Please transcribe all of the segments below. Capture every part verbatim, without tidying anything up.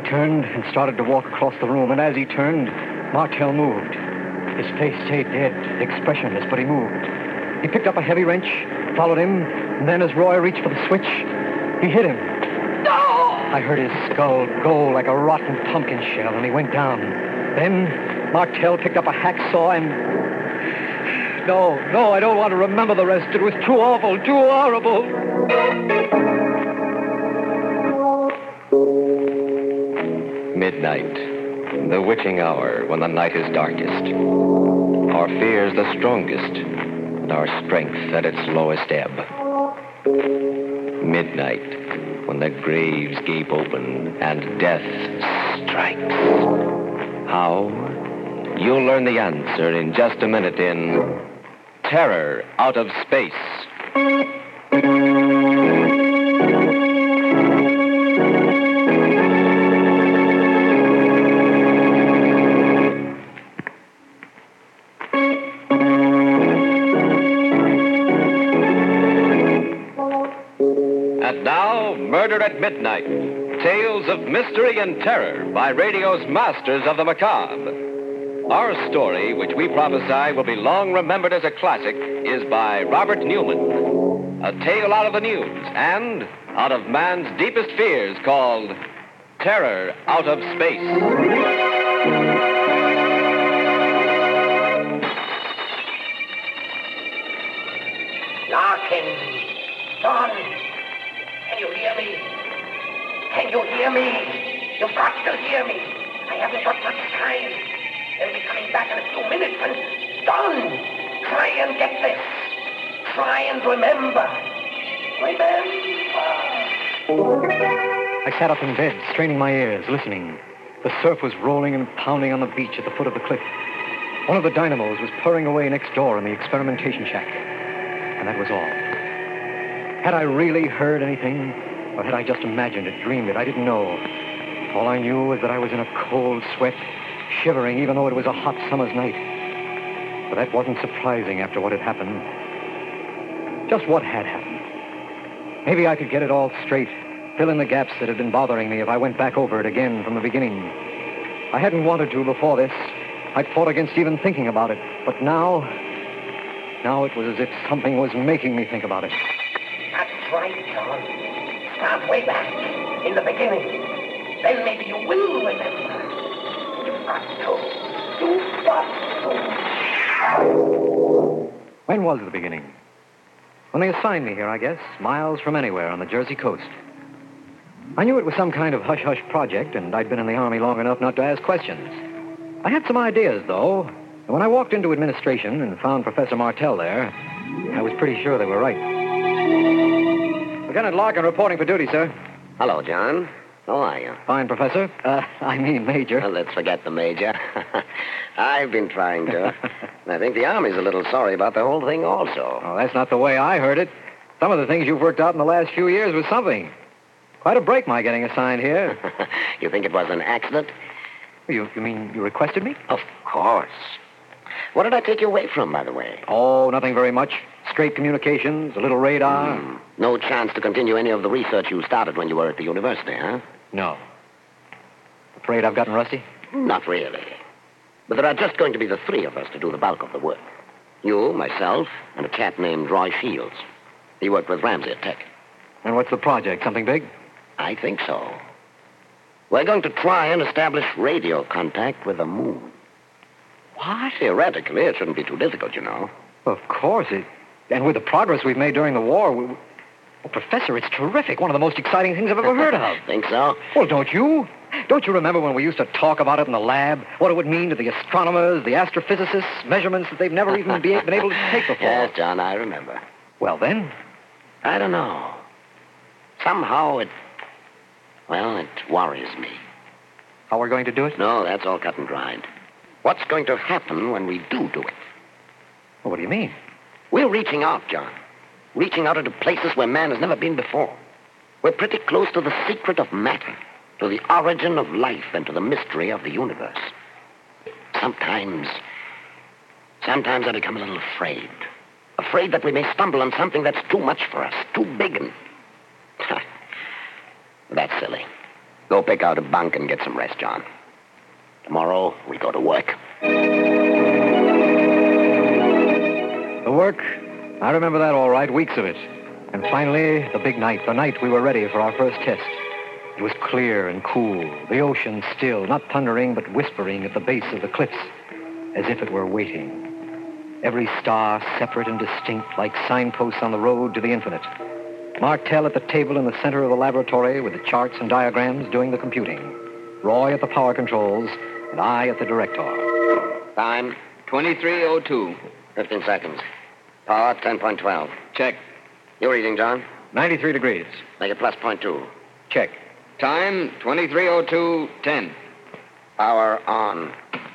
turned and started to walk across the room, and as he turned, Martell moved. His face stayed dead, expressionless, but he moved. He picked up a heavy wrench, followed him, and then as Roy reached for the switch, he hit him. No! I heard his skull go like a rotten pumpkin shell, and he went down. Then Martell picked up a hacksaw and... No, no, I don't want to remember the rest. It was too awful, too horrible. Midnight, the witching hour when the night is darkest. Our fears the strongest, and our strength at its lowest ebb. Midnight, when the graves gape open and death strikes. How? You'll learn the answer in just a minute in Terror Out of Space. And now, Murder at Midnight. Tales of mystery and terror by radio's masters of the macabre. Our story, which we prophesy will be long remembered as a classic, is by Robert Newman. A tale out of the news and out of man's deepest fears called Terror Out of Space. Larkin! Don! Can you hear me? Can you hear me? You've got to hear me. I haven't got much time. They'll be coming back in a few minutes, and Don! Try and get this. Try and remember. Remember. I sat up in bed, straining my ears, listening. The surf was rolling and pounding on the beach at the foot of the cliff. One of the dynamos was purring away next door in the experimentation shack. And that was all. Had I really heard anything, or had I just imagined it, dreamed it? I didn't know. All I knew was that I was in a cold sweat, shivering even though it was a hot summer's night. But that wasn't surprising after what had happened. Just what had happened. Maybe I could get it all straight, fill in the gaps that had been bothering me if I went back over it again from the beginning. I hadn't wanted to before this. I'd fought against even thinking about it. But now, now it was as if something was making me think about it. That's right, John. Start way back, in the beginning. Then maybe you will remember. You've got to. You've got to. When was the beginning? When they assigned me here, I guess, miles from anywhere on the Jersey coast. I knew it was some kind of hush-hush project, and I'd been in the Army long enough not to ask questions. I had some ideas, though, and when I walked into administration and found Professor Martell there, I was pretty sure they were right. Lieutenant Larkin reporting for duty, sir. Hello, John. How are you? Fine, Professor. Uh, I mean, Major. Well, let's forget the Major. I've been trying to. I think the Army's a little sorry about the whole thing also. Oh, that's not the way I heard it. Some of the things you've worked out in the last few years was something. Quite a break, my getting assigned here. You think it was an accident? You, you mean you requested me? Of course. What did I take you away from, by the way? Oh, nothing very much. Straight communications, a little radar. Mm. No chance to continue any of the research you started when you were at the university, huh? No. Afraid I've gotten rusty? Not really. But there are just going to be the three of us to do the bulk of the work. You, myself, and a chap named Roy Shields. He worked with Ramsey at Tech. And what's the project? Something big? I think so. We're going to try and establish radio contact with the moon. What? Theoretically, it shouldn't be too difficult, you know. Of course. It, and with the progress we've made during the war... We, oh, Professor, it's terrific. One of the most exciting things I've ever heard of. Think so? Well, don't you? Don't you remember when we used to talk about it in the lab? What it would mean to the astronomers, the astrophysicists, measurements that they've never even be, been able to take before. Yes, John, I remember. Well, then? I don't know. Somehow it... Well, it worries me. How we're going to do it? No, that's all cut and dried. What's going to happen when we do do it? Well, what do you mean? We're reaching out, John. Reaching out into places where man has never been before. We're pretty close to the secret of matter, to the origin of life, and to the mystery of the universe. Sometimes... Sometimes I become a little afraid. Afraid that we may stumble on something that's too much for us, too big and... That's silly. Go pick out a bunk and get some rest, John. Tomorrow, we'll go to work. The work, I remember that all right, weeks of it. And finally, the big night, the night we were ready for our first test. It was clear and cool, the ocean still, not thundering, but whispering at the base of the cliffs, as if it were waiting. Every star separate and distinct, like signposts on the road to the infinite. Martell at the table in the center of the laboratory with the charts and diagrams doing the computing. Roy at the power controls, and I at the director. Time, twenty-three oh two. fifteen seconds. Power, ten point one two. Check. Your reading, John? ninety-three degrees. Make it plus point two. Check. Time, twenty-three oh two ten. Power on.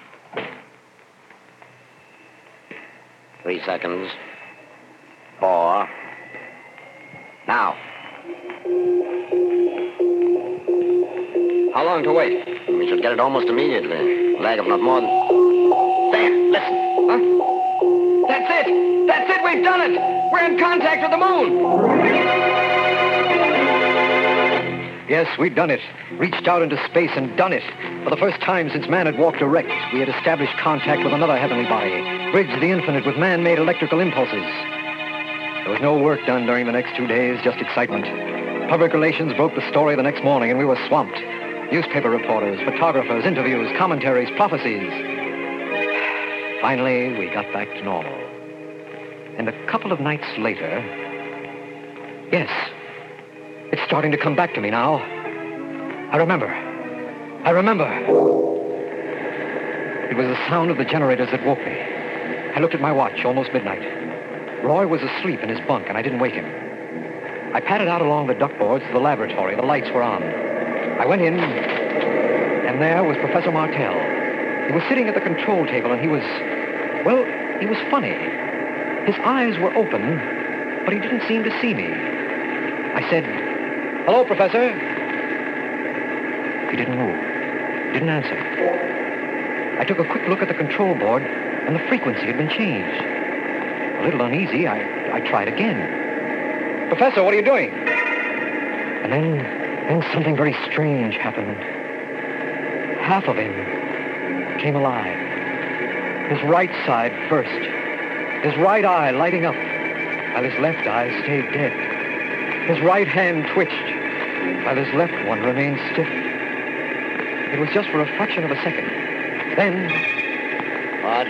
Three seconds. Four. Now. How long to wait? We should get it almost immediately. Lag of not more than... There, listen. Huh? That's it! That's it! We've done it! We're in contact with the moon! Yes, we'd done it. Reached out into space and done it. For the first time since man had walked erect, we had established contact with another heavenly body, bridged the infinite with man-made electrical impulses. There was no work done during the next two days, just excitement. Public relations broke the story the next morning, and we were swamped. Newspaper reporters, photographers, interviews, commentaries, prophecies. Finally, we got back to normal. And a couple of nights later... Yes, it's starting to come back to me now. I remember. I remember. It was the sound of the generators that woke me. I looked at my watch, almost midnight. Roy was asleep in his bunk, and I didn't wake him. I padded out along the duckboards to the laboratory. The lights were on. I went in, and there was Professor Martell. He was sitting at the control table, and he was, well, he was funny. His eyes were open, but he didn't seem to see me. I said, "Hello, Professor." He didn't move. Didn't answer. I took a quick look at the control board, and the frequency had been changed. A little uneasy, I, I tried again. "Professor, what are you doing?" And then, then something very strange happened. Half of him came alive. His right side first. His right eye lighting up, while his left eye stayed dead. His right hand twitched, while his left one remained stiff. It was just for a fraction of a second. Then... What?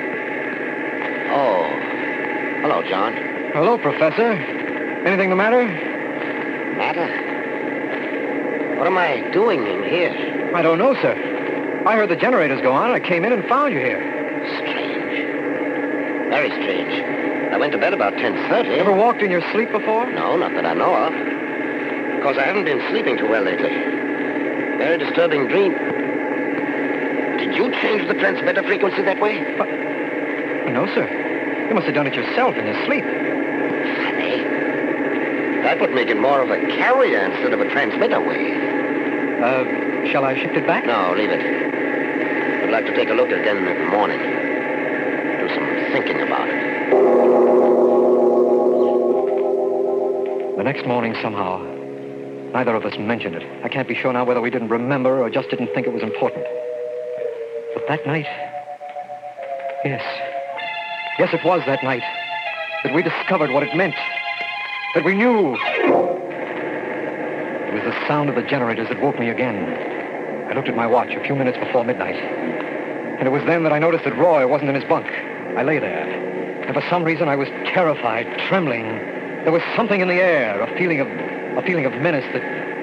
Oh. Hello, John. Hello, Professor. Anything the matter? Matter? What am I doing in here? I don't know, sir. I heard the generators go on. I came in and found you here. Strange. Very strange. I went to bed about ten thirty. Ever walked in your sleep before? No, not that I know of. Of course, I haven't been sleeping too well lately. Very disturbing dream. Did you change the transmitter frequency that way? But, no, sir. You must have done it yourself in your sleep. Funny. That would make it more of a carrier instead of a transmitter wave. Uh, shall I shift it back? No, leave it. I'd like to take a look again in the morning. Do some thinking about it. The next morning, somehow, neither of us mentioned it. I can't be sure now whether we didn't remember or just didn't think it was important. But that night... Yes. Yes, it was that night that we discovered what it meant. That we knew. It was the sound of the generators that woke me again. I looked at my watch a few minutes before midnight. And it was then that I noticed that Roy wasn't in his bunk. I lay there. And for some reason, I was terrified, trembling. There was something in the air, a feeling of... a feeling of menace that...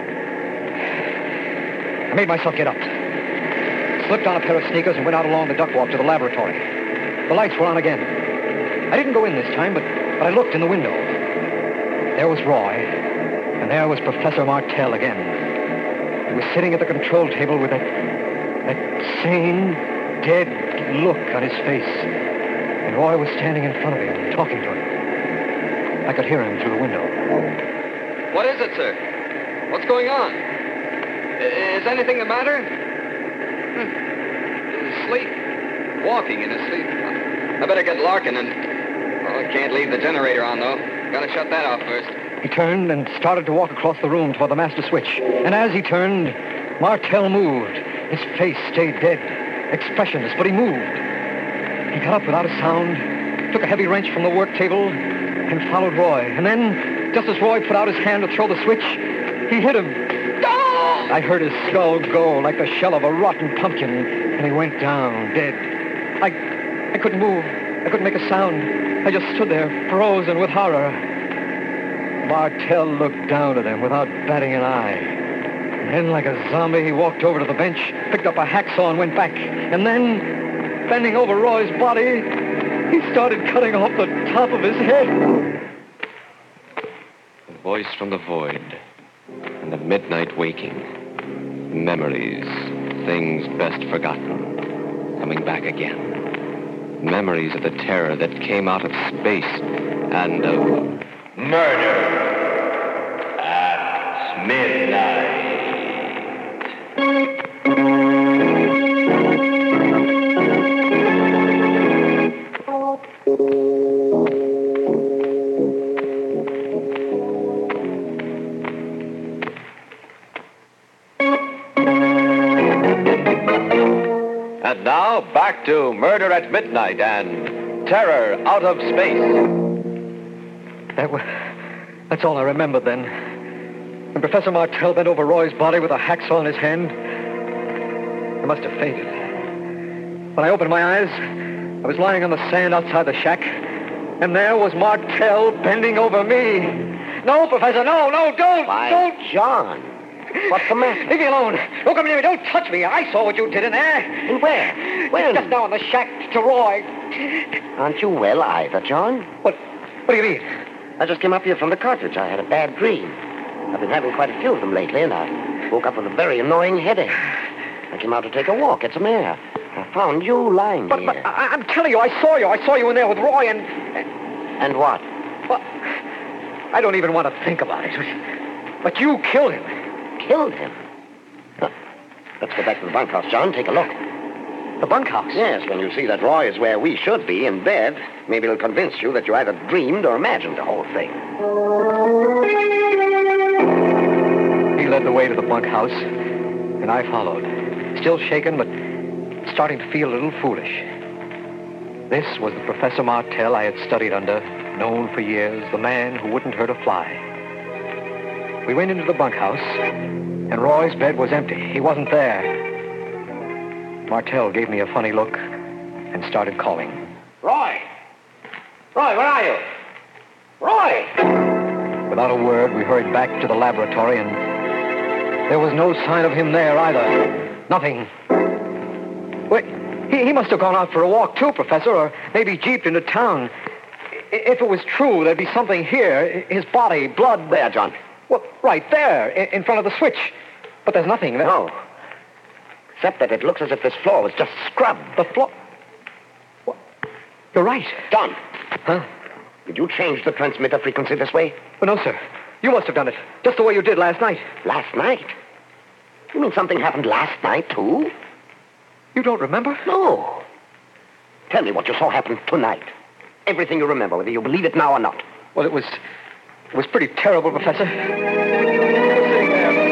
I made myself get up. Slipped on a pair of sneakers and went out along the duck walk to the laboratory. The lights were on again. I didn't go in this time, but, but I looked in the window. There was Roy, and there was Professor Martell again. He was sitting at the control table with that, that sane, dead look on his face. And Roy was standing in front of him, talking to him. I could hear him through the window. What is it, sir? What's going on? I- Is anything the matter? Hmm. Sleep. Walking in his sleep. I better get Larkin and... Well, I can't leave the generator on, though. Gotta shut that off first. He turned and started to walk across the room toward the master switch. And as he turned, Martell moved. His face stayed dead, expressionless, but he moved. He got up without a sound, took a heavy wrench from the work table, and followed Roy. And then, just as Roy put out his hand to throw the switch, he hit him. Oh! I heard his skull go like the shell of a rotten pumpkin, and he went down, dead. I, I couldn't move. I couldn't make a sound. I just stood there, frozen with horror. Martell looked down at him without batting an eye. And then, like a zombie, he walked over to the bench, picked up a hacksaw, and went back. And then, bending over Roy's body, he started cutting off the top of his head. A voice from the void, and the midnight waking. Memories, things best forgotten, coming back again. Memories of the terror that came out of space and of murder at midnight. And now, back to Murder at Midnight and Terror Out of Space. That was, that's all I remember then. When Professor Martell bent over Roy's body with a hacksaw in his hand, I must have fainted. When I opened my eyes, I was lying on the sand outside the shack, and there was Martell bending over me. No, Professor, no, no, don't, Why, don't. John, what's the matter? Leave me alone. Don't come near me. Don't touch me. I saw what you did in there. And where? When? Just now in the shack to Roy. Aren't you well either, John? What, what do you mean? I just came up here from the cottage. I had a bad dream. I've been having quite a few of them lately, and I woke up with a very annoying headache. I came out to take a walk, get some air. I found you lying But, here. but I, I'm telling you, I saw you. I saw you in there with Roy and... and And what? well, I don't even want to think about it. But you killed him. Killed him? Huh. Let's go back to the bunkhouse, John. Take a look. The bunkhouse? Yes, when you see that Roy is where we should be, in bed, maybe it'll convince you that you either dreamed or imagined the whole thing. He led the way to the bunkhouse, and I followed. Still shaken, but starting to feel a little foolish. This was the Professor Martell I had studied under, known for years, the man who wouldn't hurt a fly. We went into the bunkhouse, and Roy's bed was empty. He wasn't there. Martell gave me a funny look and started calling. Roy! Roy, where are you? Roy! Without a word, we hurried back to the laboratory, and there was no sign of him there either. Nothing. Wait, he, he must have gone out for a walk too, Professor, or maybe jeeped into town. I- If it was true, there'd be something here. His body, blood. There, John. Well, right there, in, in front of the switch. But there's nothing there. No. Except that it looks as if this floor was just scrubbed. The floor. What? You're right. John, Huh? did you change the transmitter frequency this way? Oh, no, sir. You must have done it. Just the way you did last night. Last night? You mean something happened last night, too? You don't remember? No. Tell me what you saw happen tonight. Everything you remember, whether you believe it now or not. Well, it was... It was pretty terrible, Professor. Sitting there.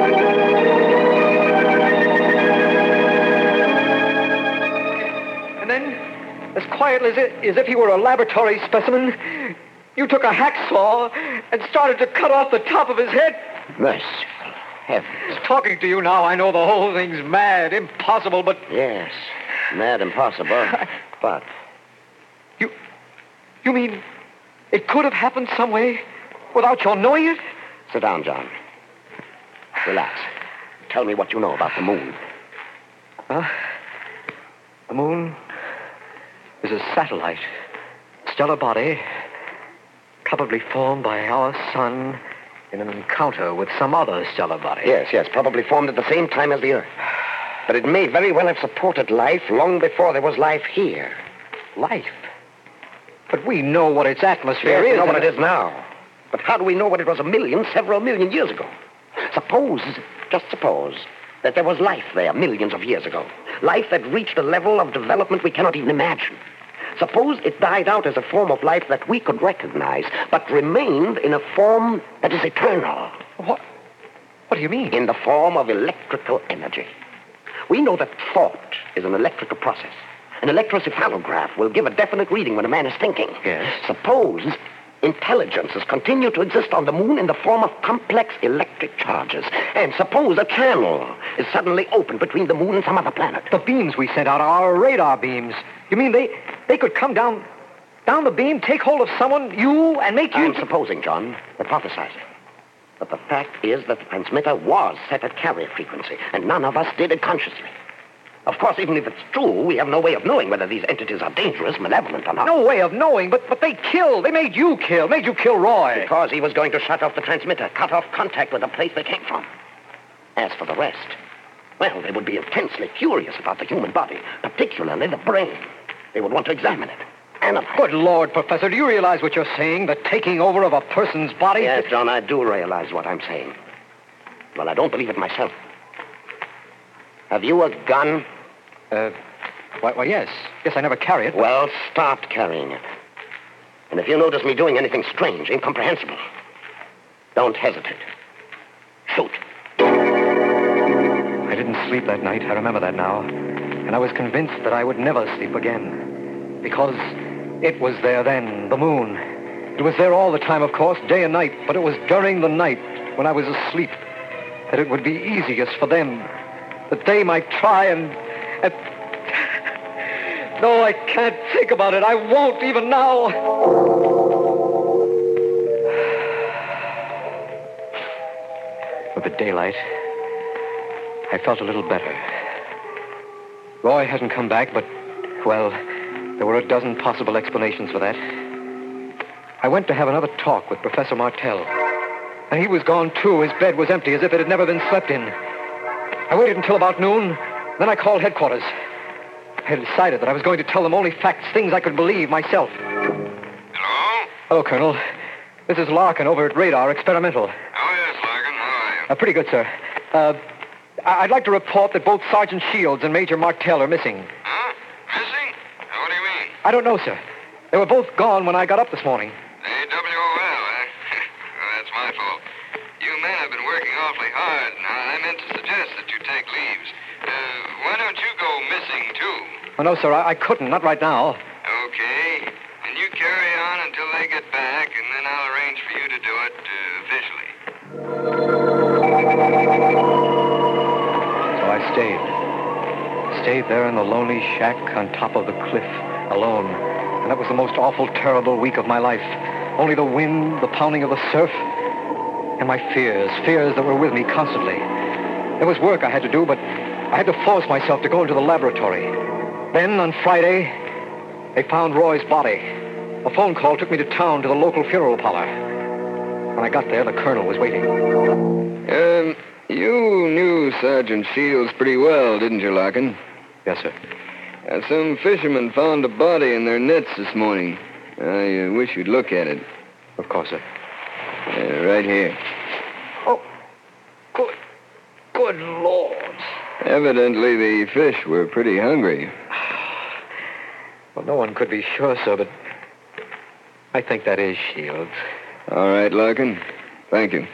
And then, as quietly as, it, as if he were a laboratory specimen, you took a hacksaw and started to cut off the top of his head. Merciful heavens. Talking to you now, I know the whole thing's mad, impossible, but... Yes, mad impossible. But You... You mean it could have happened some way without your knowing it? sit down, John. Relax. Tell me what you know about the moon. Huh? The moon is a satellite, stellar body, probably formed by our sun in an encounter with some other stellar body. Yes, yes, probably formed at the same time as the Earth. But it may very well have supported life long before there was life here. Life. But we know what its atmosphere Yes, we is. know what and- it is now. But how do we know what it was a million, several million years ago? Suppose, just suppose, that there was life there millions of years ago. Life that reached a level of development we cannot even imagine. Suppose it died out as a form of life that we could recognize, but remained in a form that is eternal. What? What do you mean? In the form of electrical energy. We know that thought is an electrical process. An electrocephalograph will give a definite reading when a man is thinking. Yes. Suppose intelligences continue to exist on the moon in the form of complex electric charges. And suppose a channel is suddenly opened between the moon and some other planet. The beams we sent out are our radar beams. You mean they, they could come down, down the beam, take hold of someone, you, and make you... I'm supposing, John, hypothesizing. But the fact is that the transmitter was set at carrier frequency, and none of us did it consciously. Of course, even if it's true, we have no way of knowing whether these entities are dangerous, malevolent, or not. No way of knowing, but, but they killed. They made you kill. Made you kill Roy. Because he was going to shut off the transmitter, cut off contact with the place they came from. As for the rest, well, they would be intensely curious about the human body, particularly the brain. They would want to examine it, analyze it. Good Lord, Professor, do you realize what you're saying? The taking over of a person's body? Yes, John, I do realize what I'm saying. Well, I don't believe it myself. Have you a gun? Uh, why, why, yes. Yes, I never carry it. Well, start carrying it. And if you notice me doing anything strange, incomprehensible, don't hesitate. Shoot. I didn't sleep that night. I remember that now. And I was convinced that I would never sleep again. Because it was there then, the moon. It was there all the time, of course, day and night. But it was during the night, when I was asleep, that it would be easiest for them. That they might try and... and... No, I can't think about it. I won't even now. With the daylight, I felt a little better. Roy hadn't come back, but, well, there were a dozen possible explanations for that. I went to have another talk with Professor Martell. And he was gone, too. His bed was empty, as if it had never been slept in. I waited until about noon. Then I called headquarters. I had decided that I was going to tell them only facts, things I could believe myself. Hello? Hello, Colonel. This is Larkin over at Radar Experimental. Oh, yes, Larkin. How are you? Uh, pretty good, sir. Uh, I- I'd like to report that both Sergeant Shields and Major Martell are missing. Huh? Missing? What do you mean? I don't know, sir. They were both gone when I got up this morning. A W O L, eh? Well, that's my fault. You men have been working awfully hard. Now, I meant to suggest that you take leaves. Uh, why don't you go missing, too? Oh, no, sir, I, I couldn't. Not right now. Okay. And you carry on until they get back, and then I'll arrange for you to do it uh, officially. So I stayed. Stayed there in the lonely shack on top of the cliff, alone. And that was the most awful, terrible week of my life. Only the wind, the pounding of the surf, and my fears, fears that were with me constantly. There was work I had to do, but I had to force myself to go into the laboratory. Then, on Friday, they found Roy's body. A phone call took me to town to the local funeral parlor. When I got there, the colonel was waiting. Um, you knew Sergeant Shields pretty well, didn't you, Larkin? Yes, sir. Uh, some fishermen found a body in their nets this morning. I uh, wish you'd look at it. Of course, sir. Uh, right here. Oh, good, good Lord. Evidently, the fish were pretty hungry. Well, no one could be sure, sir, but I think that is Shields. All right, Larkin. Thank you.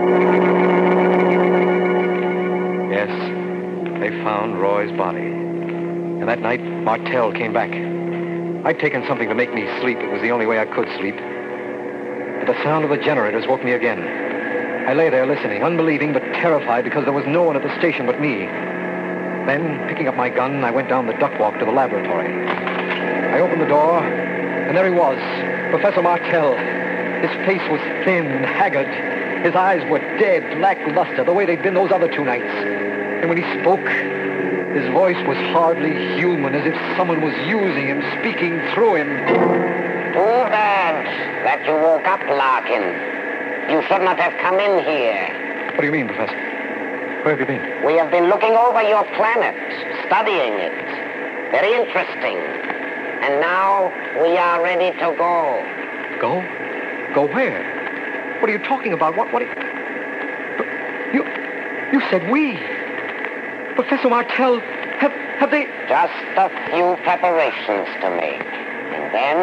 Yes, they found Roy's body. And that night, Martell came back. I'd taken something to make me sleep. It was the only way I could sleep. But the sound of the generators woke me again. I lay there listening, unbelieving but terrified because there was no one at the station but me. Then, picking up my gun, I went down the duck walk to the laboratory. I opened the door, and there he was, Professor Martell. His face was thin, haggard. His eyes were dead, lackluster, the way they'd been those other two nights. And when he spoke, his voice was hardly human, as if someone was using him, speaking through him. Too bad that you woke up, Larkin. You should not have come in here. What do you mean, Professor? Where have you been? We have been looking over your planet, studying it. Very interesting. And now we are ready to go. Go? Go where? What are you talking about? What, what are you... You, you said we. Professor Martell, have, have they... Just a few preparations to make. And then...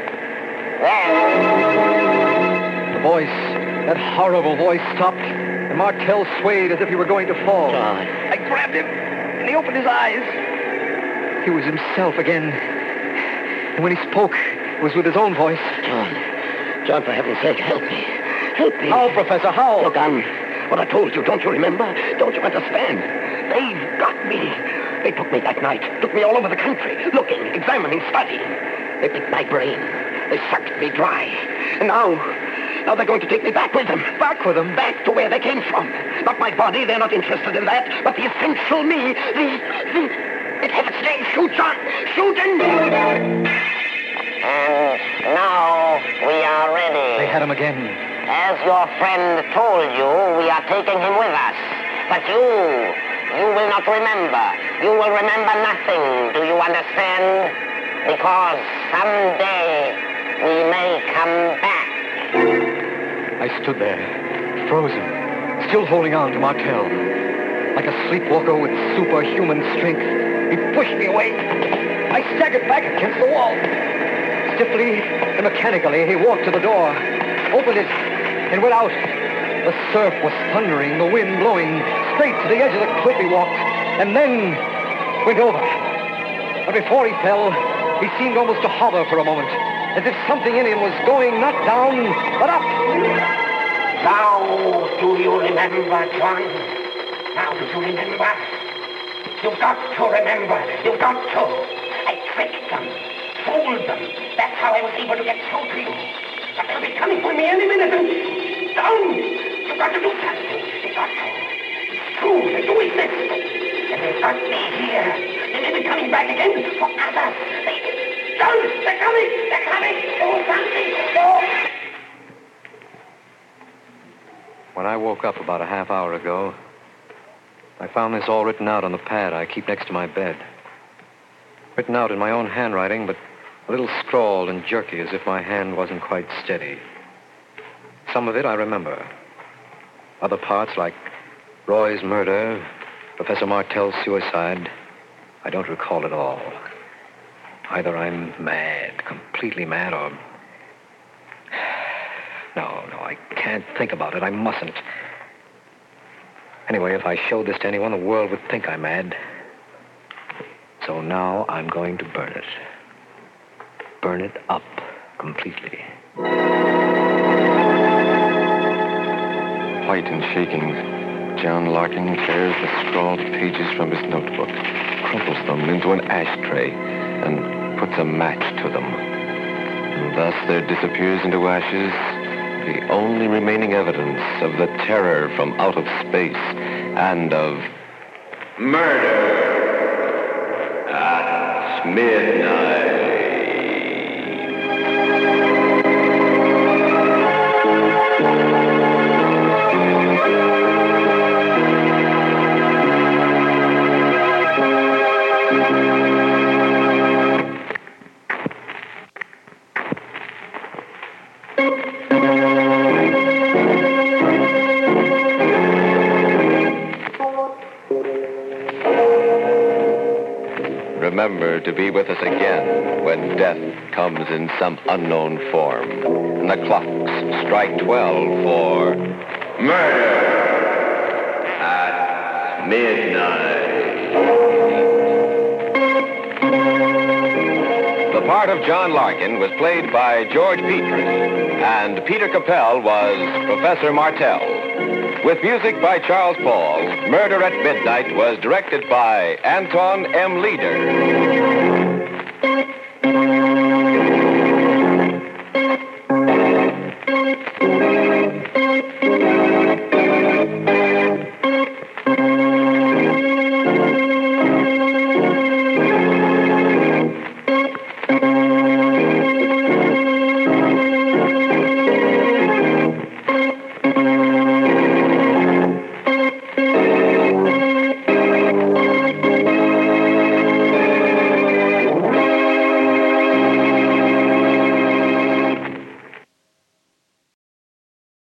Then... The voice, that horrible voice stopped, and and Martell swayed as if he were going to fall. John. I grabbed him, and he opened his eyes. He was himself again. And when he spoke, it was with his own voice. John. John, for heaven's sake, help me. Help me. How, Professor, how? Look, I'm... What I told you, don't you remember? Don't you understand? They've got me. They took me that night. Took me all over the country. Looking, examining, studying. They picked my brain. They sucked me dry. And now... Now they're going to take me back with them. Back with them? Back to where they came from. Not my body. They're not interested in that. But the essential me. The... the... It has its name. Shoot, John. Shoot and... And now we are ready. They had him again. As your friend told you, we are taking him with us. But you, you will not remember. You will remember nothing. Do you understand? Because someday we may come back. I stood there, frozen, still holding on to Martell. Like a sleepwalker with superhuman strength, he pushed me away. I staggered back against the wall. Stiffly and mechanically, he walked to the door, opened it, and went out. The surf was thundering, the wind blowing. Straight to the edge of the cliff he walked, and then went over. But before he fell, he seemed almost to hover for a moment, as if something in him was going not down, but up. Now do you remember, John? Now do you remember? You've got to remember. You've got to. I tricked them, fooled them. That's how I was able to get through to you. But they'll be coming for me any minute. And down. You've got to do something. You've got to. It's true. They do exist. And they've got me here. They may be coming back again for others. They... John, they're coming. They're coming. Do something. Do... When I woke up about a half hour ago, I found this all written out on the pad I keep next to my bed. Written out in my own handwriting, but a little scrawled and jerky as if my hand wasn't quite steady. Some of it I remember. Other parts, like Roy's murder, Professor Martell's suicide, I don't recall at all. Either I'm mad, completely mad, or... No, no, I can't think about it. I mustn't. Anyway, if I showed this to anyone, the world would think I'm mad. So now I'm going to burn it. Burn it up completely. White and shaking, John Larkin tears the scrawled pages from his notebook, crumples them into an ashtray, and puts a match to them. And thus there disappears into ashes the only remaining evidence of the terror from out of space and of murder at midnight. Remember to be with us again when death comes in some unknown form. And the clocks strike twelve for murder at midnight. The part of John Larkin was played by George Petrie, and Peter Capell was Professor Martell. With music by Charles Paul, Murder at Midnight was directed by Anton M. Leader.